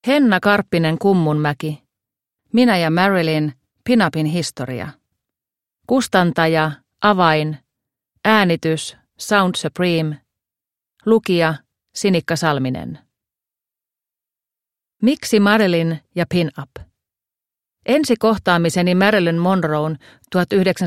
Henna Karppinen Kummunmäki. Minä ja Marilyn, Pin-upin historia. Kustantaja, avain, äänitys, Sound Supreme. Lukija, Sinikka Salminen. Miksi Marilyn ja Pin-up? Ensi kohtaamiseni Marilyn Monroen 1926–1962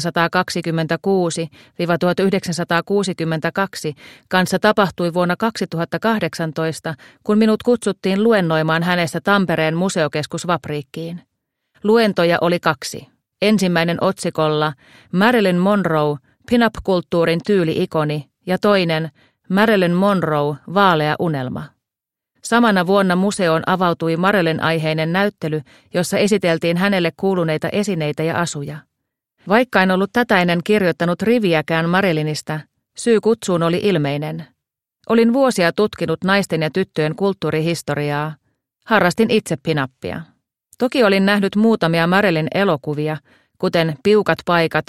kanssa tapahtui vuonna 2018, kun minut kutsuttiin luennoimaan hänestä Tampereen museokeskus Vapriikkiin. Luentoja oli 2. Ensimmäinen otsikolla Marilyn Monroe, pin-up-kulttuurin tyyli-ikoni ja toinen Marilyn Monroe, vaalea unelma. Samana vuonna museoon avautui Marilyn-aiheinen näyttely, jossa esiteltiin hänelle kuuluneita esineitä ja asuja. Vaikka en ollut tätä ennen kirjoittanut riviäkään Marilynistä, syy kutsuun oli ilmeinen. Olin vuosia tutkinut naisten ja tyttöjen kulttuurihistoriaa. Harrastin itse pin-upia. Toki olin nähnyt muutamia Marilyn-elokuvia, kuten Piukat paikat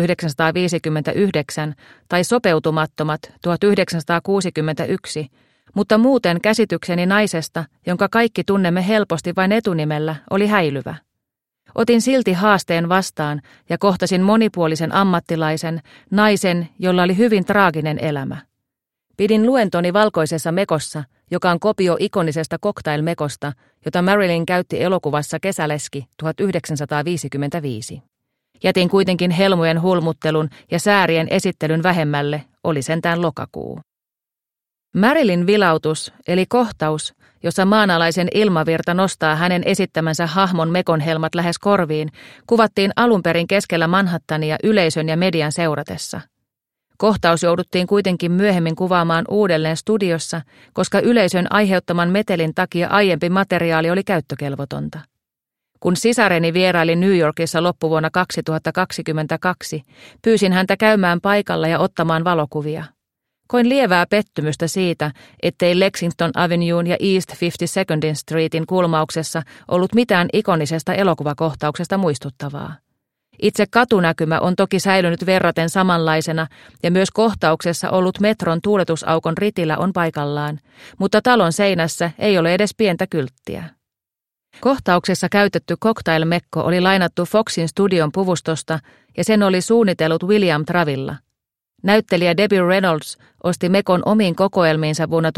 1959 tai Sopeutumattomat 1961, mutta muuten käsitykseni naisesta, jonka kaikki tunnemme helposti vain etunimellä, oli häilyvä. Otin silti haasteen vastaan ja kohtasin monipuolisen ammattilaisen, naisen, jolla oli hyvin traaginen elämä. Pidin luentoni valkoisessa mekossa, joka on kopio ikonisesta cocktail-mekosta, jota Marilyn käytti elokuvassa Kesäleski 1955. Jätin kuitenkin helmojen hulmuttelun ja säärien esittelyn vähemmälle, oli sentään lokakuu. Marilyn vilautus, eli kohtaus, jossa maanalaisen ilmavirta nostaa hänen esittämänsä hahmon mekonhelmat lähes korviin, kuvattiin alun perin keskellä Manhattania yleisön ja median seuratessa. Kohtaus jouduttiin kuitenkin myöhemmin kuvaamaan uudelleen studiossa, koska yleisön aiheuttaman metelin takia aiempi materiaali oli käyttökelvotonta. Kun sisareni vieraili New Yorkissa loppuvuonna 2022, pyysin häntä käymään paikalla ja ottamaan valokuvia. Koin lievää pettymystä siitä, ettei Lexington Avenuen ja East 52nd Streetin kulmauksessa ollut mitään ikonisesta elokuvakohtauksesta muistuttavaa. Itse katunäkymä on toki säilynyt verraten samanlaisena ja myös kohtauksessa ollut metron tuuletusaukon ritillä on paikallaan, mutta talon seinässä ei ole edes pientä kylttiä. Kohtauksessa käytetty cocktail-mekko oli lainattu Foxin studion puvustosta ja sen oli suunnitellut William Travilla. Näyttelijä Debbie Reynolds osti mekon omiin kokoelmiinsa vuonna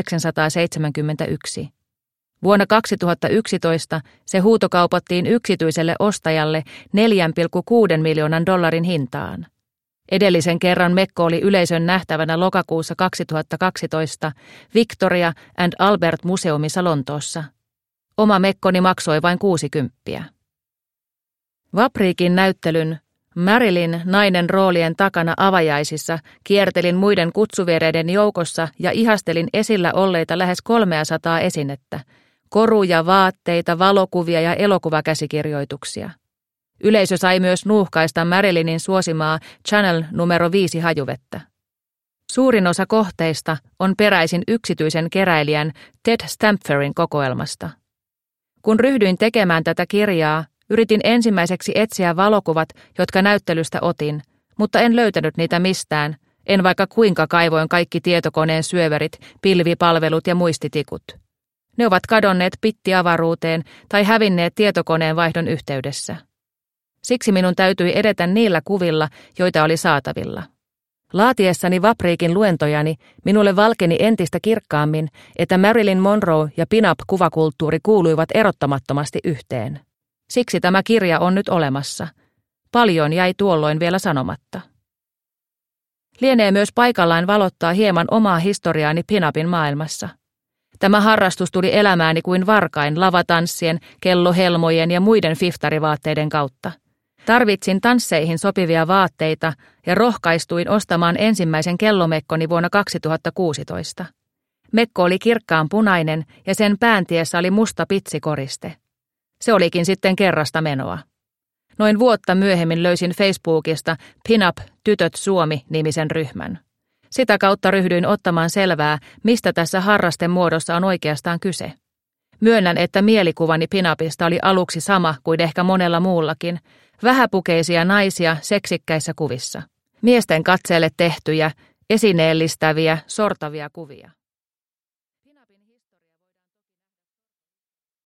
1971. Vuonna 2011 se huutokaupattiin yksityiselle ostajalle $4,6 miljoonan hintaan. Edellisen kerran mekko oli yleisön nähtävänä lokakuussa 2012 Victoria and Albert Museumissa Lontoossa. Oma mekkoni maksoi vain 60. Vapriikin näyttelyn Marilyn nainen roolien takana avajaisissa kiertelin muiden kutsuvieraiden joukossa ja ihastelin esillä olleita lähes 300 esinettä, koruja, vaatteita, valokuvia ja elokuvakäsikirjoituksia. Yleisö sai myös nuuhkaista Marilynin suosimaa Channel numero 5 hajuvettä. Suurin osa kohteista on peräisin yksityisen keräilijän Ted Stampferin kokoelmasta. Kun ryhdyin tekemään tätä kirjaa, yritin ensimmäiseksi etsiä valokuvat, jotka näyttelystä otin, mutta en löytänyt niitä mistään, en vaikka kuinka kaivoin kaikki tietokoneen syöverit, pilvipalvelut ja muistitikut. Ne ovat kadonneet pittiavaruuteen tai hävinneet tietokoneen vaihdon yhteydessä. Siksi minun täytyi edetä niillä kuvilla, joita oli saatavilla. Laatiessani Vapriikin luentojani minulle valkeni entistä kirkkaammin, että Marilyn Monroe ja pin-up-kuvakulttuuri kuuluivat erottamattomasti yhteen. Siksi tämä kirja on nyt olemassa. Paljon jäi tuolloin vielä sanomatta. Lienee myös paikallaan valottaa hieman omaa historiaani pin-upin maailmassa. Tämä harrastus tuli elämääni kuin varkain lavatanssien, kellohelmojen ja muiden fiftarivaatteiden kautta. Tarvitsin tansseihin sopivia vaatteita ja rohkaistuin ostamaan ensimmäisen kellomekkoni vuonna 2016. Mekko oli kirkkaan punainen ja sen pääntiessä oli musta pitsikoriste. Se olikin sitten kerrasta menoa. Noin vuotta myöhemmin löysin Facebookista Pin-up Tytöt Suomi-nimisen ryhmän. Sitä kautta ryhdyin ottamaan selvää, mistä tässä harrastemuodossa on oikeastaan kyse. Myönnän, että mielikuvani pin-upista oli aluksi sama kuin ehkä monella muullakin, vähäpukeisia naisia seksikkäissä kuvissa. Miesten katseelle tehtyjä, esineellistäviä, sortavia kuvia.